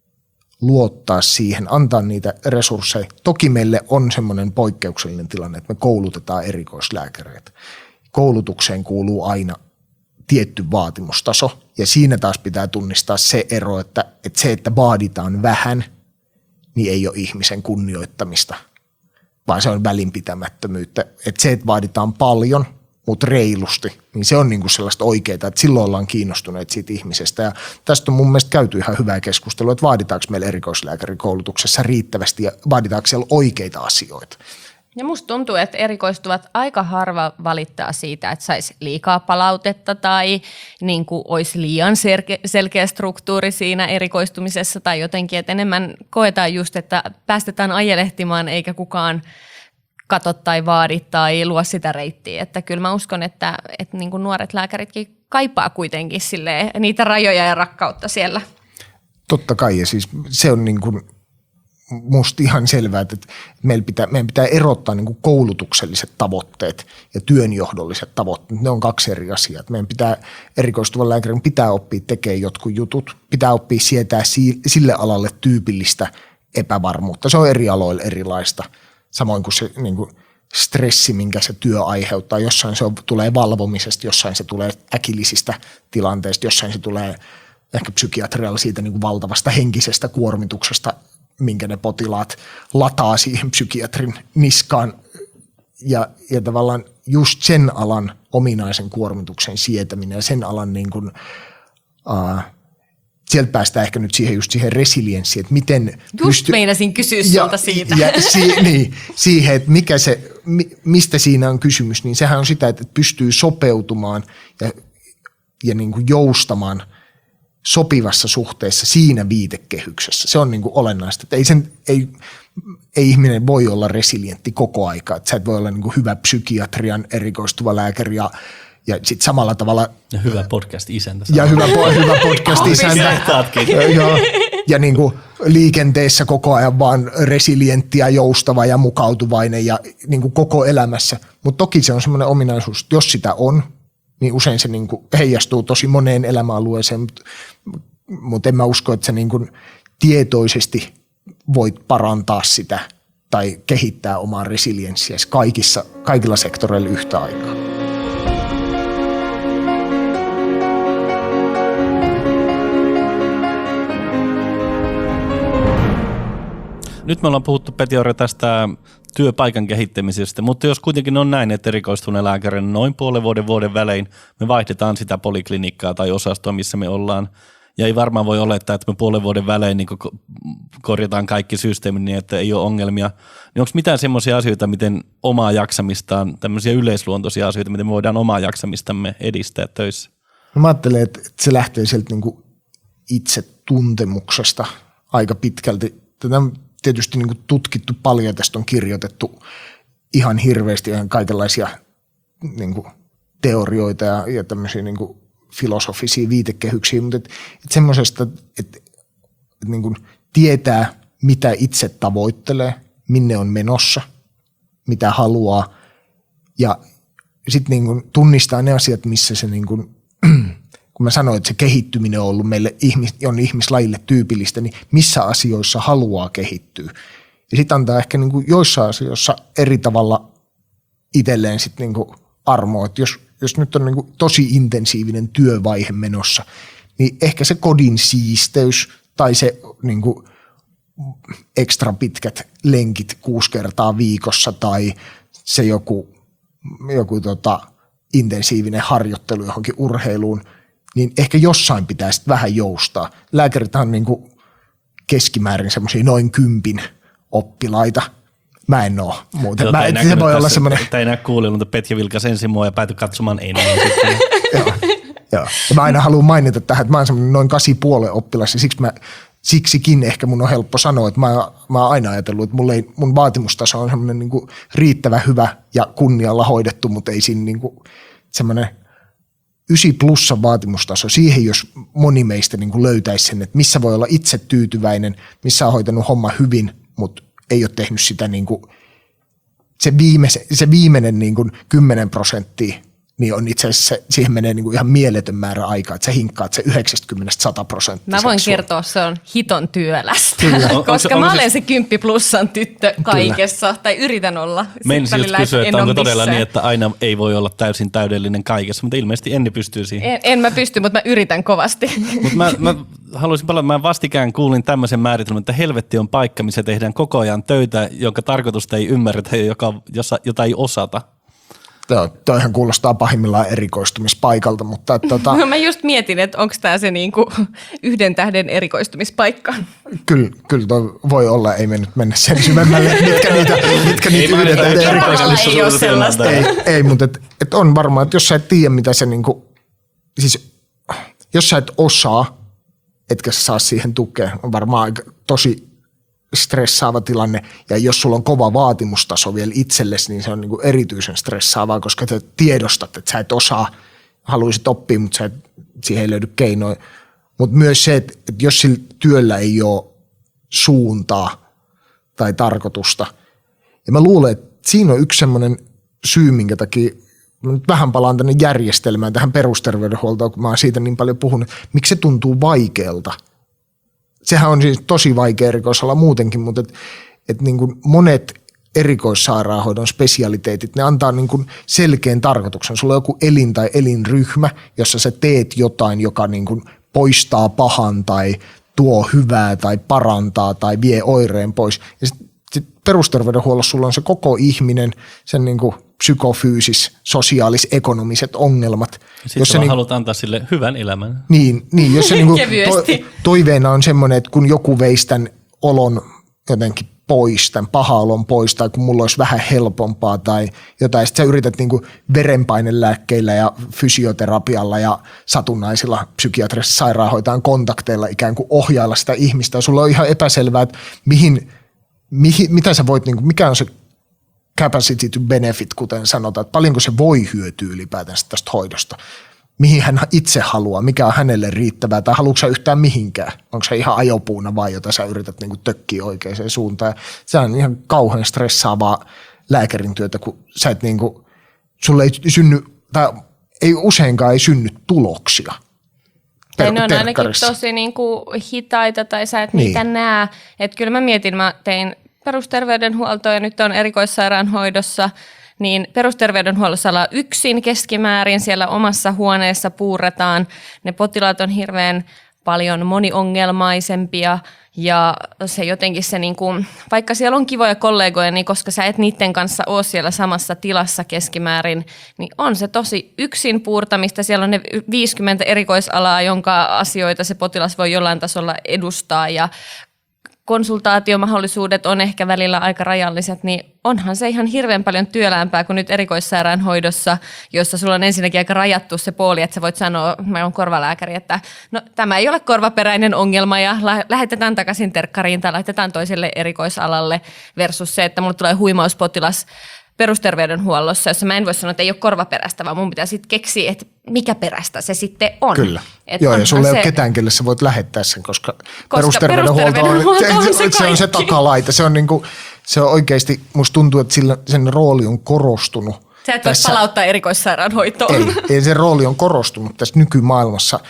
luottaa siihen, antaa niitä resursseja. Toki meille on semmoinen poikkeuksellinen tilanne, että me koulutetaan erikoislääkäreitä. Koulutukseen kuuluu aina tietty vaatimustaso ja siinä taas pitää tunnistaa se ero, että, että se, että vaaditaan vähän, niin ei ole ihmisen kunnioittamista, vaan se on välinpitämättömyyttä. Että se, että vaaditaan paljon, mutta reilusti, niin se on niinku sellaista oikeaa, että silloin ollaan kiinnostuneet siitä ihmisestä. Ja tästä on mun mielestä käyty ihan hyvää keskustelua, että vaaditaanko meillä erikoislääkärikoulutuksessa riittävästi ja vaaditaanko siellä oikeita asioita. Ja musta tuntuu, että erikoistuvat aika harva valittaa siitä, että saisi liikaa palautetta tai niin kuin olisi liian selkeä, selkeä struktuuri siinä erikoistumisessa tai jotenkin, että enemmän koetaan just, että päästetään ajelehtimaan eikä kukaan katso tai vaadi tai luo sitä reittiä. Että kyllä mä uskon, että, että niin kuin nuoret lääkäritkin kaipaa kuitenkin silleen niitä rajoja ja rakkautta siellä. Totta kai ja siis se on niin kuin musta ihan selvää, että meillä pitää, meidän pitää erottaa niin kuin koulutukselliset tavoitteet ja työnjohdolliset tavoitteet. Ne on kaksi eri asiaa. Meidän pitää, erikoistuvan lääkärin pitää oppia tekemään jotkut jutut, pitää oppia sietää sille alalle tyypillistä epävarmuutta. Se on eri aloilla erilaista, samoin kuin se niin kuin stressi, minkä se työ aiheuttaa. Jossain se on, tulee valvomisesta, jossain se tulee äkillisistä tilanteista, jossain se tulee ehkä psykiatrialla siitä niin kuin valtavasta henkisestä kuormituksesta, minkä ne potilaat lataa siihen psykiatrin niskaan ja, ja tavallaan just sen alan ominaisen kuormituksen sietäminen ja sen alan niin kuin, uh, sieltä päästään ehkä nyt siihen just siihen resilienssiin, että miten just pystyy, meinasin kysyä sulta siitä. Ja si, niin, siihen, että mikä se, mistä siinä on kysymys, niin sehän on sitä, että pystyy sopeutumaan ja ja niin kuin joustamaan sopivassa suhteessa siinä viitekehyksessä. Se on niin kuin olennaista. Että ei, sen, ei, ei ihminen voi olla resilientti koko aikaa. Että sä et voi olla niin kuin hyvä psykiatrian erikoistuva lääkäri ja, ja sitten samalla tavalla... Ja hyvä podcast-isäntä. Ja hyvä, hyvä podcast-isäntä. Joo. Ja niin kuin liikenteessä koko ajan vaan resilientti ja joustava ja mukautuvainen ja niin kuin koko elämässä. Mutta toki se on semmoinen ominaisuus, että jos sitä on, niin usein se niin kuin heijastuu tosi moneen elämäalueeseen, mutta, mutta en mä usko, että sä niin kuin tietoisesti voit parantaa sitä tai kehittää omaa resilienssiäsi kaikissa, kaikilla sektoreilla yhtä aikaa. Nyt me ollaan puhuttu, Petri, tästä työpaikan kehittämisestä, mutta jos kuitenkin on näin, että erikoistuneen lääkärin noin puolen vuoden vuoden välein me vaihdetaan sitä poliklinikkaa tai osastoa, missä me ollaan, ja ei varmaan voi olettaa, että me puolen vuoden välein niin korjataan kaikki systeemit niin, että ei ole ongelmia, niin onko mitään semmoisia asioita, miten omaa jaksamistaan, tämmöisiä yleisluontoisia asioita, miten me voidaan omaa jaksamistamme edistää töissä? No mä ajattelen, että se lähtee sieltä niin kuin itsetuntemuksesta aika pitkälti. Tätä tietysti niin kuin tutkittu paljon, tästä on kirjoitettu ihan hirveästi ihan kaikenlaisia niin kuin teorioita ja, ja tämmöisiä niin kuin filosofisia viitekehyksiä, mutta et, et semmoisesta, että et, et niin kuin tietää, mitä itse tavoittelee, minne on menossa, mitä haluaa ja sitten niin kuin tunnistaa ne asiat, missä se niin kuin, kun mä sanoin, että se kehittyminen on ollut meille ihmis, on ihmislajille tyypillistä, niin missä asioissa haluaa kehittyä. Ja sitten antaa ehkä niin kuin joissain asioissa eri tavalla itselleen sit niin kuin armoa, että jos, jos nyt on niin kuin tosi intensiivinen työvaihe menossa, niin ehkä se kodin siisteys tai se niin kuin ekstra pitkät lenkit kuusi kertaa viikossa tai se joku, joku tota, intensiivinen harjoittelu johonkin urheiluun, niin ehkä jossain pitää sitten vähän joustaa. Lääkärit on niin kuin keskimäärin semmoisia noin kympin oppilaita. Mä en oo muuten. Joo, Mä, et, se voi olla semmoinen... Tämä ei näe kuulilla, mutta Petja vilkaisi ensin mua ja päätyi katsomaan ei näe. Joo, joo. Ja mä aina haluan mainita tähän, että mä oon semmoinen noin kasi puolen oppilas ja siksi mä, siksikin ehkä mun on helppo sanoa, että mä, mä oon aina ajatellut, että mulle ei, mun vaatimustaso on semmoinen niin kuin riittävän hyvä ja kunnialla hoidettu, mutta ei siinä niin kuin semmoinen ysi plussa vaatimustaso, siihen jos moni meistä niin kuin löytäisi sen, että missä voi olla itse tyytyväinen, missä on hoitanut homma hyvin, mutta ei ole tehnyt sitä niin kuin, se, viime, se viimeinen niin kuin kymmenen prosenttia, niin on itse asiassa, se, siihen menee niin kuin ihan mieletön määrä aikaa, että sä hinkkaat se yhdeksänkymmentä sata prosenttia. Mä voin kertoa, se on hiton työlästä, Kyllä. koska on, mä on olen se... se kymppi plussan tyttö kaikessa, Kyllä. tai yritän olla. Meinasin just kysyä, että onko todella niin, että aina ei voi olla täysin täydellinen kaikessa, mutta ilmeisesti Enni pystyy siihen. En, en mä pysty, mutta mä yritän kovasti. Mutta mä, mä haluaisin palata, mä vastikään kuulin tämmöisen määritelmän, että helvetti on paikka, missä tehdään koko ajan töitä, jonka tarkoitusta ei ymmärretä ja joka, jossa, jota ei osata. Toihan kuulostaa pahimmillaan erikoistumispaikalta, mutta että, tota, no mä just mietin, että onko tämä se niinku yhden tähden erikoistumispaikka. Kyllä, kyllä toi voi olla, ei me nyt mennä sen syvemmälle, mitkä niitä, mitkä niitä yhden tähden erikoistumispaikka. Ei ole sellaista. Ei, ei mutta et, et on varmaan, että jos sä et tiedä, mitä se niinku, siis jos sä et osaa, etkä sä saa siihen tukea, on varmaan aika tosi stressaava tilanne, ja jos sulla on kova vaatimustaso vielä itsellesi, niin se on niinku erityisen stressaavaa, koska te tiedostat, että sä et osaa, haluaisit oppia, mutta sä et, siihen ei löydy keinoja. Mutta myös se, että, että jos sillä työllä ei ole suuntaa tai tarkoitusta, ja mä luulen, että siinä on yksi semmoinen syy, minkä takia mä nyt vähän palaan tänne järjestelmään, tähän perusterveydenhuoltoon, kun mä oon siitä niin paljon puhunut, miksi se tuntuu vaikealta. Sehän on siis tosi vaikea erikoisala muutenkin, mutta et, et niin kuin monet erikoissairaanhoidon spesialiteetit, ne antaa niin kuin selkeän tarkoituksen. Sulla on joku elin tai elinryhmä, jossa sä teet jotain, joka niin kuin poistaa pahan tai tuo hyvää tai parantaa tai vie oireen pois. Ja sit, sit perusterveydenhuollossa sulla on se koko ihminen, sen niin kuin psykofyysis, sosiaalis, ekonomiset ongelmat. Sitten jos niin, haluat antaa sille hyvän elämän. Niin, niin jos se niin kuin to, toiveena on semmoinen, että kun joku veisi tämän olon jotenkin pois, tämän paha-olon pois, tai kun mulla olisi vähän helpompaa tai jotain. Sitten sä yrität niin kuin verenpainelääkkeillä ja fysioterapialla ja satunnaisilla psykiatrisissa sairaanhoitajan kontakteilla ikään kuin ohjailla sitä ihmistä. Ja sulla on ihan epäselvää, että mihin, mihin, mitä sä voit, niin kuin, mikä on se capacity to benefit, kuten sanotaan, että paljonko se voi hyötyä ylipäätään tästä hoidosta. Mihin hän itse haluaa, mikä on hänelle riittävää, tai haluatko sä yhtään mihinkään? Onko se ihan ajopuuna vai jota sä yrität niin kuin tökkiä oikeaan suuntaan? Se on ihan kauhean stressaavaa lääkärin työtä, kun sä et niin kuin, sulle ei synny, tai ei useinkaan ei synny tuloksia. Tai ne on ainakin tosi niin kuin hitaita tai sä et niin. niitä näe. Että kyllä mä mietin, mä tein perusterveydenhuoltoa ja nyt on erikoissairaanhoidossa, niin perusterveydenhuollossa ollaan yksin keskimäärin, siellä omassa huoneessa puuretaan. Ne potilaat on hirveän paljon moniongelmaisempia ja se jotenkin se, niin kuin, vaikka siellä on kivoja kollegoja, niin koska sä et niiden kanssa ole siellä samassa tilassa keskimäärin, niin on se tosi yksin puurtamista. Siellä on ne viisikymmentä erikoisalaa, jonka asioita se potilas voi jollain tasolla edustaa ja konsultaatiomahdollisuudet on ehkä välillä aika rajalliset, niin onhan se ihan hirveän paljon työlämpää kuin nyt erikoissairaanhoidossa, jossa sulla on ensinnäkin aika rajattu se puoli, että sä voit sanoa, mä oon korvalääkäri, että no tämä ei ole korvaperäinen ongelma ja lähetetään takaisin terkkariin tai lähetetään toiselle erikoisalalle versus se, että mulle tulee huimauspotilas perusterveydenhuollossa, jossa mä en voi sanoa, että ei ole korvaperäistä, vaan mun pitää sitten keksiä, että mikä perästä se sitten on. Kyllä. Et Joo, ja sulla ei se... ole ketään, kelle sä voit lähettää sen, koska, koska perusterveydenhuolto, perusterveydenhuolto on, on se, se on se takalaita. Se on, niinku, se on oikeasti, musta tuntuu, että sillä, sen rooli on korostunut. Sä et voi palauttaa erikoissairaanhoitoon. Ei, ei, se rooli on korostunut tässä nykymaailmassa.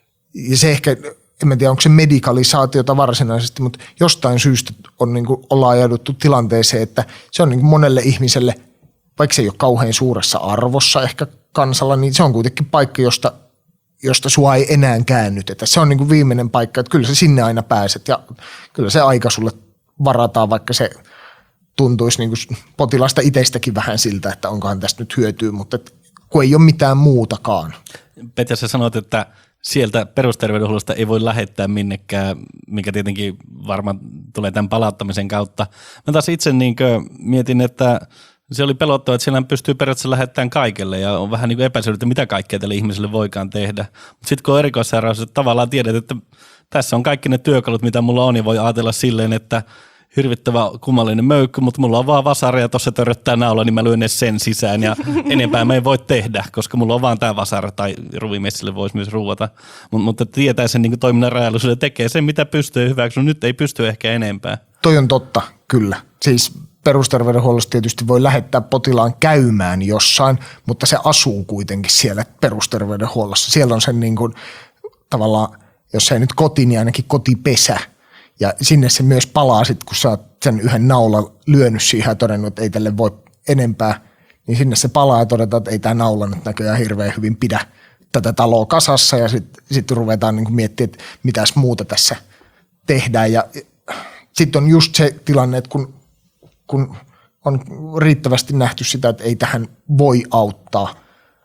Ja se ehkä, en mä tiedä, onko se medikalisaatiota varsinaisesti, mutta jostain syystä on, niin kuin, ollaan ajauduttu tilanteeseen, että se on niin kuin monelle ihmiselle, vaikka se ei ole kauhean suuressa arvossa ehkä kansalla, niin se on kuitenkin paikka, josta, josta sua ei enää käännytetä. Se on niin kuin viimeinen paikka, että kyllä sä sinne aina pääset ja kyllä se aika sulle varataan, vaikka se tuntuisi niin kuin potilasta itsestäkin vähän siltä, että onkohan tästä nyt hyötyä, mutta et, kun ei ole mitään muutakaan. Petja, sä sanoit, että sieltä perusterveydenhuollosta ei voi lähettää minnekään, mikä tietenkin varmaan tulee tämän palauttamisen kautta. Mä taas itse niin mietin, että se oli pelottava, että siellä pystyy periaatteessa lähettämään kaikille ja on vähän niin kuin epäselvää, että mitä kaikkea tälle ihmiselle voikaan tehdä. Mutta sitten kun on erikoissairaus, että tavallaan tiedät, että tässä on kaikki ne työkalut, mitä mulla on ja voi ajatella silleen, että hirvittävä kummallinen möykky, mutta mulla on vaan vasara ja tuossa törröttää naula, niin mä lyön sen sisään ja enempää mä ei voi tehdä, koska mulla on vaan tämä vasara tai ruvimessille voisi myös ruuvata. Mut, mutta tietää sen niin toiminnan rajallisuuden tekee sen, mitä pystyy hyväksi, no nyt ei pysty ehkä enempää. Toi on totta, kyllä. Siis perusterveydenhuollossa tietysti voi lähettää potilaan käymään jossain, mutta se asuu kuitenkin siellä perusterveydenhuollossa. Siellä on sen niin kuin, tavallaan, jos ei nyt koti, niin ainakin kotipesä. Ja sinne se myös palaa sitten, kun sä oot sen yhden naulan lyönyt siihen ja todennut, että ei tälle voi enempää, niin sinne se palaa ja todetaan, että ei tämä naula nyt näköjään hirveän hyvin pidä tätä taloa kasassa ja sitten sit ruvetaan niin kuin miettimään, että mitäs muuta tässä tehdään. Ja sitten on just se tilanne, että kun, kun on riittävästi nähty sitä, että ei tähän voi auttaa,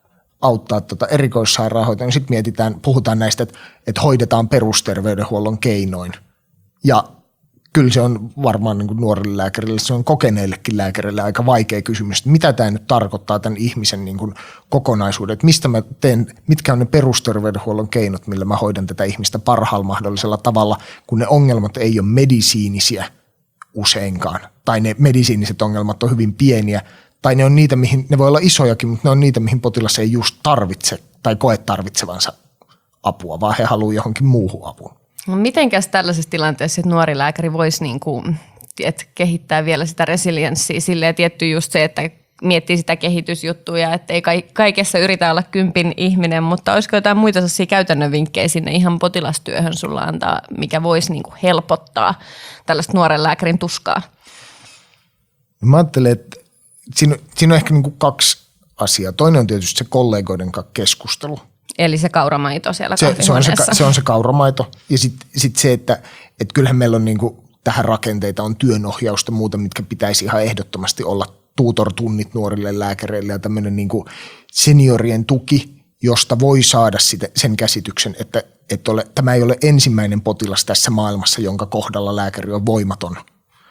auttaa tota erikoissairaanhoitoa, niin sitten mietitään, puhutaan näistä, että, että hoidetaan perusterveydenhuollon keinoin. Ja kyllä se on varmaan niin kuin nuorille lääkärille, se on kokeneillekin lääkärille aika vaikea kysymys, että mitä tämä nyt tarkoittaa tämän ihmisen niin kuin kokonaisuuden, että mistä mä teen, mitkä on ne perusterveydenhuollon keinot, millä mä hoidan tätä ihmistä parhaalla mahdollisella tavalla, kun ne ongelmat ei ole medisiinisiä useinkaan, tai ne medisiiniset ongelmat on hyvin pieniä, tai ne on niitä, mihin, ne voi olla isojakin, mutta ne on niitä, mihin potilas ei just tarvitse tai koe tarvitsevansa apua, vaan he haluaa johonkin muuhun apuun. No mitenkäs tällaisessa tilanteessa, että nuori lääkäri voisi niin kuin, että kehittää vielä sitä resilienssiä silleen tietty just se, että miettii sitä kehitysjuttuja, että ei kaikessa yritä olla kympin ihminen, mutta olisiko jotain muita sellaisia käytännön vinkkejä sinne ihan potilastyöhön sulla antaa, mikä voisi niin kuin helpottaa tällaista nuoren lääkärin tuskaa? Mä ajattelen, että siinä, siinä on ehkä niin kuin kaksi asiaa. Toinen on tietysti se kollegoiden kanssa keskustelu. Eli se kauramaito siellä se, se, on se, se on se kauramaito. Ja sitten sit se, että et kyllähän meillä on niinku tähän rakenteita, on työnohjausta muuta, mitkä pitäisi ihan ehdottomasti olla tutor-tunnit nuorille lääkäreille ja tämmöinen niinku seniorien tuki, josta voi saada sitä, sen käsityksen, että et ole, tämä ei ole ensimmäinen potilas tässä maailmassa, jonka kohdalla lääkäri on voimaton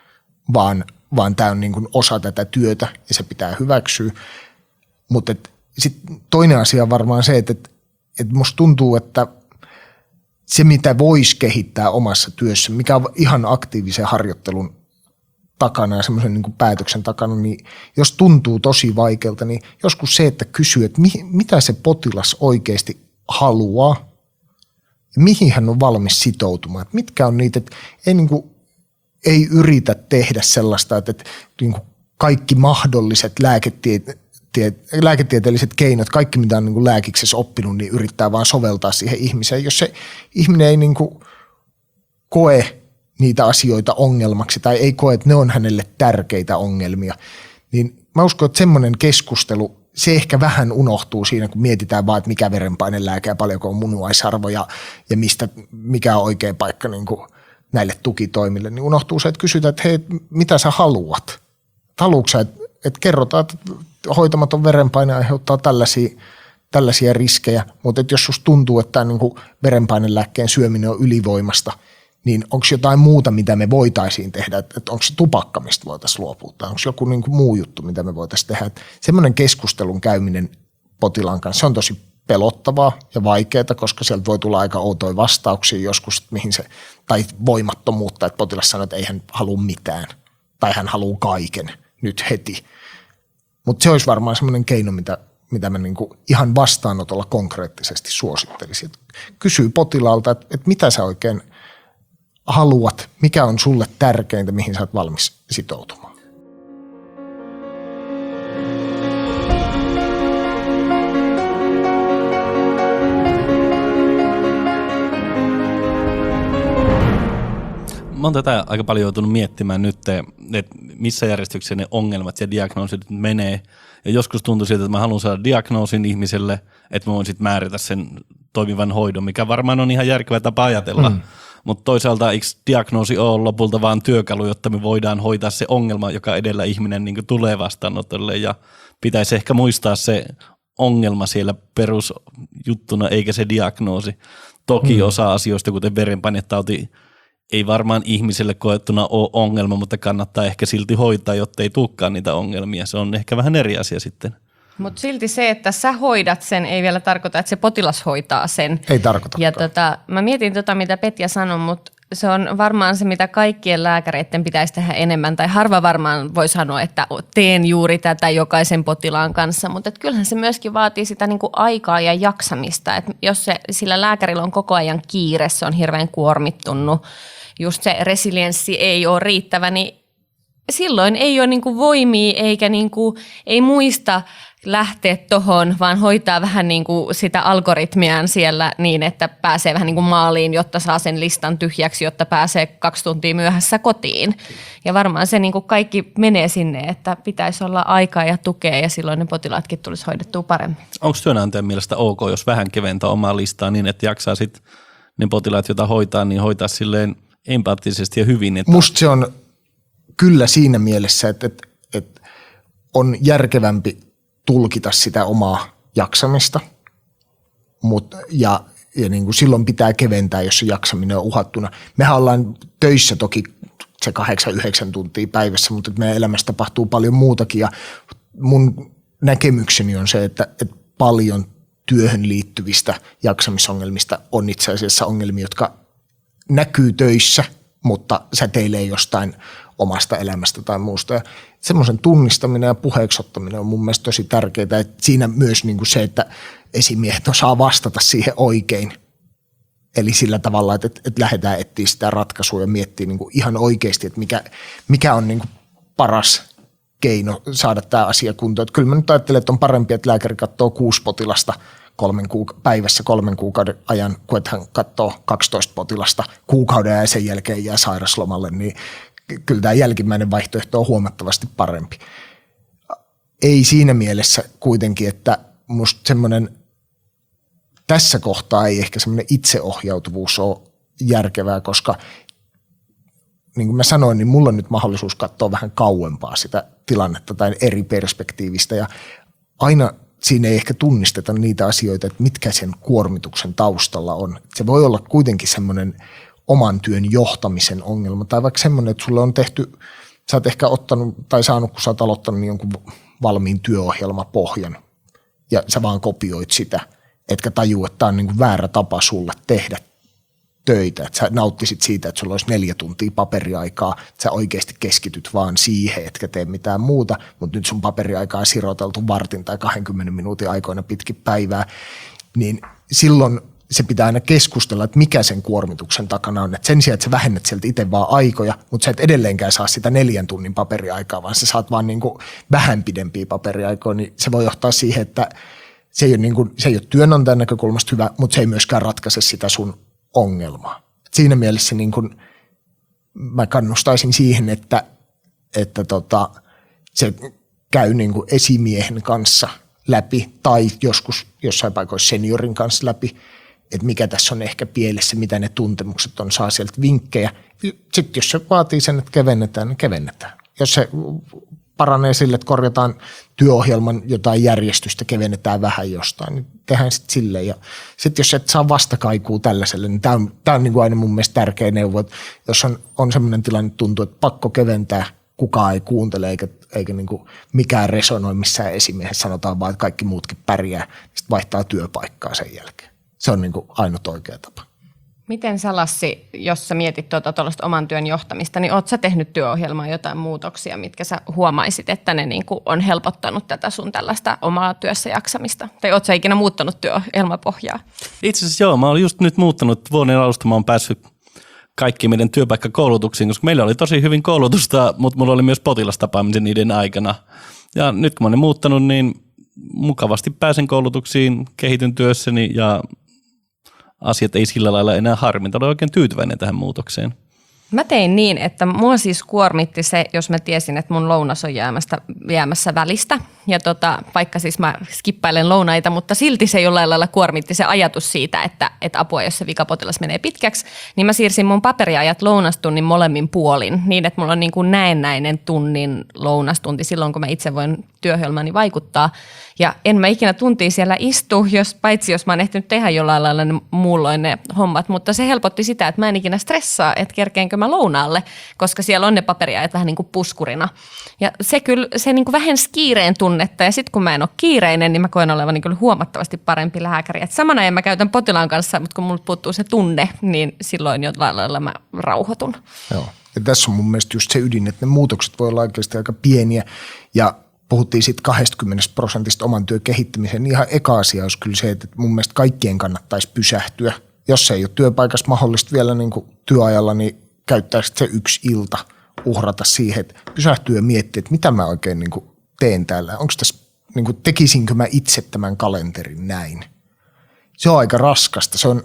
vaan, vaan tämä on niin kuin osa tätä työtä ja se pitää hyväksyä. Mutta sitten toinen asia on varmaan se, että et, et musta tuntuu, että se mitä voisi kehittää omassa työssä, mikä on ihan aktiivisen harjoittelun takana ja semmoisen niin kuin päätöksen takana, niin jos tuntuu tosi vaikealta, niin joskus se, että kysyy, että mi, mitä se potilas oikeasti haluaa ja mihin hän on valmis sitoutumaan. Että mitkä on niitä, että ei, niin kuin, ei yritä tehdä sellaista, että, että niin kuin kaikki mahdolliset lääketiet, lääketieteelliset keinot, kaikki mitä on niin kuin lääkiksessä oppinut, niin yrittää vaan soveltaa siihen ihmiseen. Jos se ihminen ei niin kuin koe niitä asioita ongelmaksi tai ei koe, että ne on hänelle tärkeitä ongelmia, niin mä uskon, että semmoinen keskustelu, se ehkä vähän unohtuu siinä, kun mietitään vaan, että mikä verenpainelääke ja paljonko on munuaisarvo ja, ja mistä, mikä on oikea paikka niin kuin näille tukitoimille, niin unohtuu se, että kysytään, että hei, mitä sä haluat? Haluatko sä, että, että kerrotaan, että hoitamaton verenpaine aiheuttaa tällaisia, tällaisia riskejä, mutta että jos susta tuntuu, että tämä niin kuin verenpainelääkkeen syöminen on ylivoimasta, niin onko jotain muuta, mitä me voitaisiin tehdä, että onko se tupakka, mistä voitaisiin luopua, tai onko joku niin kuin muu juttu, mitä me voitaisiin tehdä. Että semmoinen keskustelun käyminen potilaan kanssa, se on tosi pelottavaa ja vaikeaa, koska sieltä voi tulla aika outoja vastauksia joskus, mihin se, tai voimattomuutta, että potilas sanoo, että ei hän halua mitään, tai hän haluaa kaiken nyt heti. Mutta se olisi varmaan semmoinen keino, mitä, mitä mä niinku ihan vastaanotolla konkreettisesti suosittelisin. Kysyy potilaalta, että, että mitä sä oikein haluat, mikä on sulle tärkeintä, mihin sä oot valmis sitoutumaan. Mä oon tätä aika paljon joutunut miettimään nyt, että missä järjestyksessä ne ongelmat ja diagnoosit menee. Ja joskus tuntuu siltä, että mä haluan saada diagnoosin ihmiselle, että mä voin sitten määrätä sen toimivan hoidon, mikä varmaan on ihan järkevä tapa ajatella. Mm. Mutta toisaalta eikö diagnoosi ole lopulta vaan työkalu, jotta me voidaan hoitaa se ongelma, joka edellä ihminen niin tulee vastaanotolle. Ja pitäisi ehkä muistaa se ongelma siellä perusjuttuna, eikä se diagnoosi. Toki mm. osa asioista, kuten verenpainetauti, ei varmaan ihmiselle koettuna ole ongelma, mutta kannattaa ehkä silti hoitaa, jotta ei tulekaan niitä ongelmia. Se on ehkä vähän eri asia sitten. Mutta silti se, että sä hoidat sen, ei vielä tarkoita, että se potilas hoitaa sen. Ei tarkoita. Ja tota, mä mietin tota, mitä Petja sanoi, mutta se on varmaan se, mitä kaikkien lääkäreiden pitäisi tehdä enemmän. Tai harva varmaan voi sanoa, että teen juuri tätä jokaisen potilaan kanssa. Mutta kyllähän se myöskin vaatii sitä niinku aikaa ja jaksamista. Et jos se, sillä lääkärillä on koko ajan kiire, se on hirveän kuormittunut, just se resilienssi ei ole riittävä, niin silloin ei ole niinku voimia eikä niinku, ei muista lähteä tohon, vaan hoitaa vähän niinku sitä algoritmiaan siellä niin, että pääsee vähän niinku maaliin, jotta saa sen listan tyhjäksi, jotta pääsee kaksi tuntia myöhässä kotiin. Ja varmaan se niinku kaikki menee sinne, että pitäisi olla aikaa ja tukea ja silloin ne potilaatkin tulisi hoidettua paremmin. Onko työnantajan mielestä ok, jos vähän keventää omaa listaa niin, että jaksaa sitten ne potilaat, joita hoitaa, niin hoitaa silleen empaattisesti ja hyvin? Että musta se on kyllä siinä mielessä, että, että, että on järkevämpi tulkita sitä omaa jaksamista, Mut, ja, ja niin kuin silloin pitää keventää, jos se jaksaminen on uhattuna. Mehän ollaan töissä toki se kahdeksan, yhdeksän tuntia päivässä, mutta meidän elämässä tapahtuu paljon muutakin ja mun näkemykseni on se, että, että paljon työhön liittyvistä jaksamisongelmista on itse asiassa ongelmia, jotka näkyy töissä, mutta säteilee jostain omasta elämästä tai muusta. Ja semmoisen tunnistaminen ja puheeksi ottaminen on mun mielestä tosi tärkeää. Että siinä myös niin kuin se, että esimiehet osaa vastata siihen oikein. Eli sillä tavalla, että, että lähdetään etsiä sitä ratkaisua ja miettiä niin kuin ihan oikeasti, että mikä, mikä on niin kuin paras keino saada tämä asia kuntoon. Että kyllä mä nyt ajattelen, että on parempi, että lääkäri katsoo kuusi potilasta kolmen kuuka- päivässä kolmen kuukauden ajan, kun että hän katsoo kaksitoista potilasta kuukauden ja sen jälkeen jää sairaslomalle, niin kyllä tämä jälkimmäinen vaihtoehto on huomattavasti parempi. Ei siinä mielessä kuitenkin, että musta semmoinen tässä kohtaa ei ehkä semmoinen itseohjautuvuus ole järkevää, koska niin kuin mä sanoin, niin mulla on nyt mahdollisuus katsoa vähän kauempaa sitä tilannetta tai eri perspektiivistä ja aina siinä ei ehkä tunnisteta niitä asioita, että mitkä sen kuormituksen taustalla on. Se voi olla kuitenkin semmoinen oman työn johtamisen ongelma tai vaikka semmoinen, että sulle on tehty sä oot ehkä ottanut tai saanut, kun sä oot aloittanut niin jonkun valmiin työohjelmapohjan ja sä vaan kopioit sitä, etkä tajuu, että tämä on niin kuin väärä tapa sulle tehdä töitä, että sä nauttisit siitä, että sulla olisi neljä tuntia paperiaikaa, että sä oikeasti keskityt vaan siihen, etkä tee mitään muuta, mutta nyt sun paperiaikaa on siroteltu vartin tai kahdenkymmenen minuutin aikoina pitkin päivää, niin silloin se pitää aina keskustella, että mikä sen kuormituksen takana on. Että sen sijaan, että sä vähennät sieltä itse vaan aikoja, mutta sä et edelleenkään saa sitä neljän tunnin paperiaikaa, vaan sä saat vaan niin kuin vähän pidempiä paperiaikoja, niin se voi johtaa siihen, että se ei ole, niin kuin, se ei ole työnantajan näkökulmasta hyvä, mutta se ei myöskään ratkaise sitä sun ongelmaa. Et siinä mielessä niin kuin mä kannustaisin siihen, että, että tota, se käy niin kuin esimiehen kanssa läpi tai joskus jossain paikoissa seniorin kanssa läpi, että mikä tässä on ehkä pielessä, mitä ne tuntemukset on, saa sieltä vinkkejä. Sitten jos se vaatii sen, että kevennetään, niin kevennetään. Jos se paranee sille, että korjataan työohjelman jotain järjestystä, kevennetään vähän jostain, niin tehdään sitten silleen. Ja sitten jos et saa vastakaikua tällaiselle, niin tämä on, tää on niinku aina mun mielestä tärkeä neuvo, että jos on, on sellainen tilanne, että tuntuu, että pakko keventää, kukaan ei kuuntele eikä, eikä niinku mikään resonoi missään esimiehessä, sanotaan vaan, että kaikki muutkin pärjää, sitten vaihtaa työpaikkaa sen jälkeen. Se on niinku ainut oikea tapa. Miten sä, Lassi, jos sä mietit tuota tuollaista oman työn johtamista, niin oot sä tehnyt työohjelmaan jotain muutoksia, mitkä sä huomaisit, että ne niinku on helpottanut tätä sun tällaista omaa työssä jaksamista? Tai oot sä ikinä muuttanut työohjelmapohjaa? Itse asiassa joo, mä olen just nyt muuttanut vuoden alusta, mä oon päässyt kaikki meidän työpaikkakoulutuksiin, koska meillä oli tosi hyvin koulutusta, mutta mulla oli myös potilastapaamisen niiden aikana. Ja nyt kun mä olen muuttanut, niin mukavasti pääsen koulutuksiin, kehityn työssäni ja asiat ei sillä lailla enää harmita. Olen oikein tyytyväinen tähän muutokseen. Mä tein niin, että mua siis kuormitti se, jos mä tiesin, että mun lounas on jäämässä, jäämässä välistä. Ja tota, vaikka siis mä skippailen lounaita, mutta silti se jollain lailla kuormitti se ajatus siitä, että, että apua, jos se vikapotilas menee pitkäksi, niin mä siirsin mun paperiajat lounastunnin molemmin puolin niin, että mulla on niin kuin näennäinen tunnin lounastunti silloin, kun mä itse voin työohjelmani vaikuttaa. Ja en mä ikinä tuntia siellä istu, jos, paitsi jos mä oon ehtinyt tehdä jollain lailla ne muulloin ne hommat, mutta se helpotti sitä, että mä en ikinä stressaa, että kerkeenkö mä lounaalle, koska siellä on ne paperiajat vähän niin kuin puskurina. Ja se kyllä, se niin kuin vähensi kiireen tunnetta ja sitten kun mä en ole kiireinen, niin mä koen olevani kyllä huomattavasti parempi lääkäri. Et samana ajan mä käytän potilaan kanssa, mutta kun mulla puuttuu se tunne, niin silloin jollain lailla mä rauhoitun. Joo. Ja tässä on mun mielestä just se ydin, että ne muutokset voi olla oikeasti aika pieniä ja puhuttiin sitten kaksikymmentä prosentista oman työn kehittämiseen, niin ihan eka asia olisi kyllä se, että mun mielestä kaikkien kannattaisi pysähtyä. Jos se ei ole työpaikassa mahdollista vielä niin kuin työajalla, niin käyttää sitten se yksi ilta uhrata siihen, että pysähtyä ja miettiä, että mitä mä oikein niin kuin teen täällä. Onko tässä, niin kuin, tekisinkö mä itse tämän kalenterin näin? Se on aika raskasta. Se on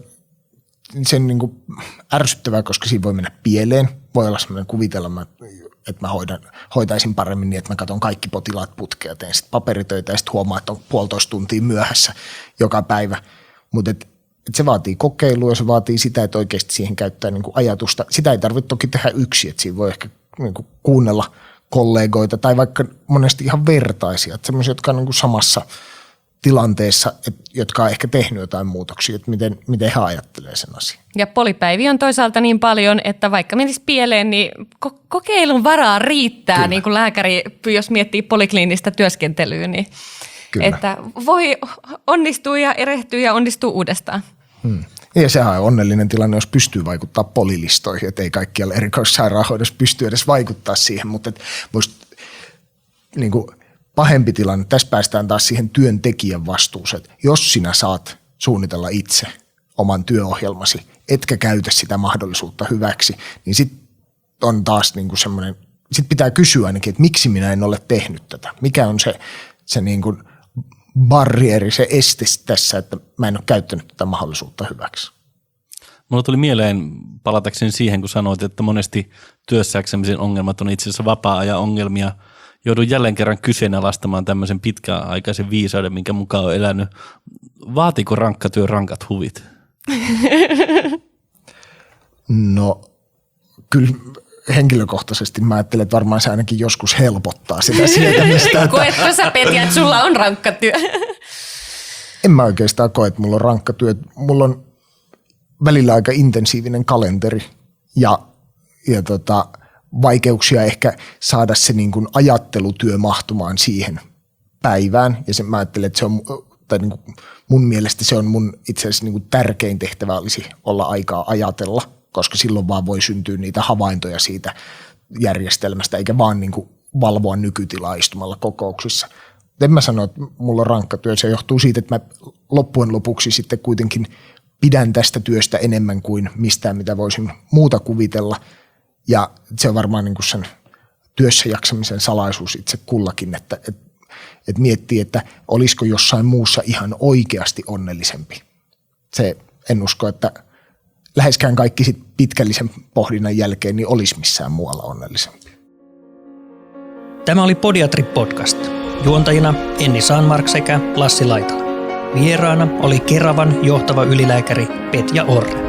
sen niin kuin ärsyttävää, koska siinä voi mennä pieleen. Voi olla sellainen kuvitelma, että mä hoidan, hoitaisin paremmin niin, että mä katson kaikki potilaat putkea, teen sitten paperitöitä ja sitten huomaan, että on puolitoista tuntia myöhässä joka päivä. Mutta et, et se vaatii kokeilua, se vaatii sitä, että oikeasti siihen käyttää niinku ajatusta. Sitä ei tarvitse toki tehdä yksin, että siinä voi ehkä niinku kuunnella kollegoita tai vaikka monesti ihan vertaisia, että semmoisia, jotka on niinku samassa tilanteessa, et, jotka on ehkä tehnyt jotain muutoksia, että miten, miten he ajattelee sen asian. Ja polipäiviä on toisaalta niin paljon, että vaikka menisi pieleen, niin ko- kokeilun varaa riittää, Kyllä. niin kuin lääkäri, jos miettii polikliinistä työskentelyä, niin Kyllä. että voi onnistua ja erehtyä ja onnistua uudestaan. Hmm. Ja sehän on onnellinen tilanne, jos pystyy vaikuttaa polilistoihin, että ei kaikkialla erikoissairaanhoidossa pysty edes vaikuttaa siihen, mutta et voisi niin kuin pahempi tilanne, tässä päästään taas siihen työntekijän vastuuseen, että jos sinä saat suunnitella itse oman työohjelmasi, etkä käytä sitä mahdollisuutta hyväksi, niin sitten on taas niinku semmoinen, sitten pitää kysyä ainakin, että miksi minä en ole tehnyt tätä, mikä on se, se niinku barrieri, se este tässä, että mä en ole käyttänyt tätä mahdollisuutta hyväksi. Mulla tuli mieleen palatakseni siihen, kun sanoit, että monesti työssäjaksamisen ongelmat on itse asiassa vapaa-ajan ongelmia. Joudun jälleen kerran kyseenalaistamaan tämmöisen pitkäaikaisen viisauden, minkä mukaan on elänyt. Vaatiko rankka työ rankat huvit? No kyllä henkilökohtaisesti mä ajattelen, että varmaan se ainakin joskus helpottaa sitä sietämistä. Koetko sä, Petja, että sulla on rankka työ? En mä oikeastaan koe, että mulla on rankka työ. Mulla on välillä aika intensiivinen kalenteri ja, ja tota, vaikeuksia ehkä saada se niin kuin ajattelutyö mahtumaan siihen päivään. Ja sen, mä ajattelen, että se on, tai niin kuin mun mielestä se on mun itse asiassa niin kuin tärkein tehtävä olisi olla aikaa ajatella, koska silloin vaan voi syntyä niitä havaintoja siitä järjestelmästä, eikä vaan niin kuin valvoa nykytilaa istumalla kokouksissa. En mä sano, että mulla on rankka työ. Se johtuu siitä, että mä loppujen lopuksi sitten kuitenkin pidän tästä työstä enemmän kuin mistään, mitä voisin muuta kuvitella. Ja se on varmaan niin kuin sen työssä jaksamisen salaisuus itse kullakin, että, että, että miettii, että olisiko jossain muussa ihan oikeasti onnellisempi. Se en usko, että läheskään kaikki sit pitkällisen pohdinnan jälkeen niin olisi missään muualla onnellisempi. Tämä oli Podiatri-podcast. Juontajina Enni Sandmark sekä Lassi Laitala. Vieraana oli Keravan johtava ylilääkäri Petja Orre.